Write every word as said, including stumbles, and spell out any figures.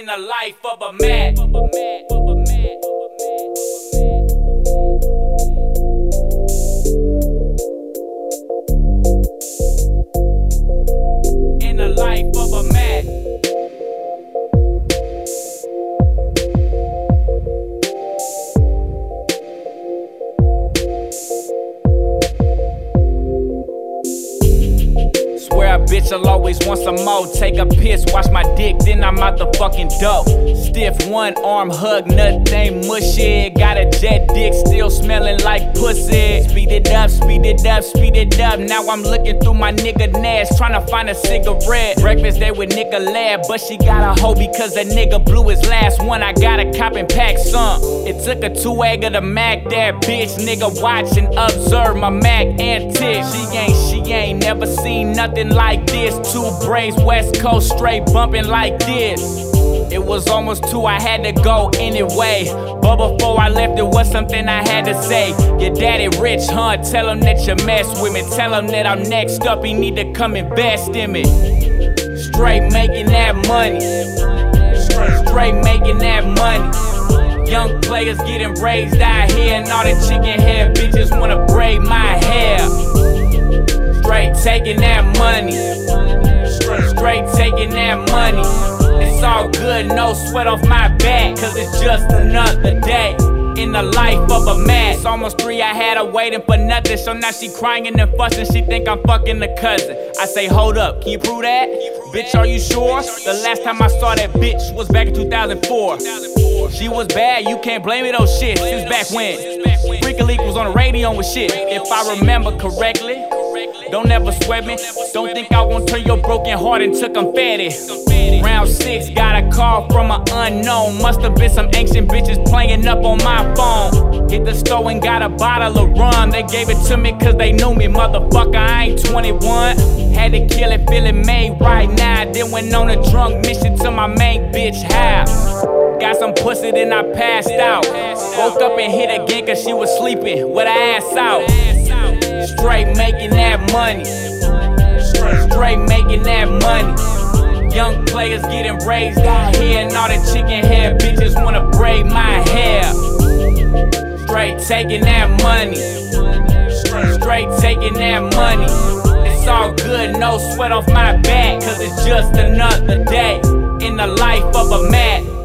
in the life of a man. In the life of a man. Swear a bitch will always want some more. Take a piss, wash my dick, then I'm out the fucking dope. Stiff one arm hug, nothing mushy. Got a jet dick, still smelling like pussy. Speed it up, speed it up, speed it up. Now I'm looking through my nigga Nash, trying to find a cigarette. Breakfast day with Nigga Lab, but she got a hoe because that nigga blew his last one. I got a cop and pack some. It took a two egg of the Mac, that bitch. Nigga watch and observe my Mac antics. She ain't, she ain't never seen nothing like this. Two braids, West Coast, straight bumping like this. It was almost two, I had to go anyway. But before I left, it was something I had to say. Your daddy rich, huh? Tell him that you mess with me. Tell him that I'm next up, he need to come invest in me. Straight making that money. Straight, straight making that money. Young players getting raised out here, and all the chicken hair bitches wanna braid my hair. Straight taking that money. Straight, straight taking that money. It's all good, no sweat off my back, cause it's just another day in the life of a man. It's almost three, I had her waiting for nothing. So now she crying and fussing, she think I'm fucking the cousin. I say, hold up, can you prove that? Bitch, are you sure? The last time I saw that bitch was back in two thousand four. She was bad, you can't blame it, oh shit. Since back when Freakin' Leak was on the radio with shit, if I remember correctly. Don't ever sweat me. Don't think I won't turn your broken heart into confetti. Round six, got a call from an unknown. Must have been some ancient bitches playing up on my phone. Hit the store and got a bottle of rum. They gave it to me cause they knew me, motherfucker, I ain't twenty-one. Had to kill it, feeling made right now. Then went on a drunk mission to my main bitch house. Got some pussy, then I passed out. Woke up and hit again cause she was sleeping with her ass out. Straight making that money. Straight, straight making that money. Young players getting raised out here, and all the chicken hair bitches wanna braid my hair. Straight taking that money. Straight, straight taking that money. It's all good, no sweat off my back, cause it's just another day in the life of a man.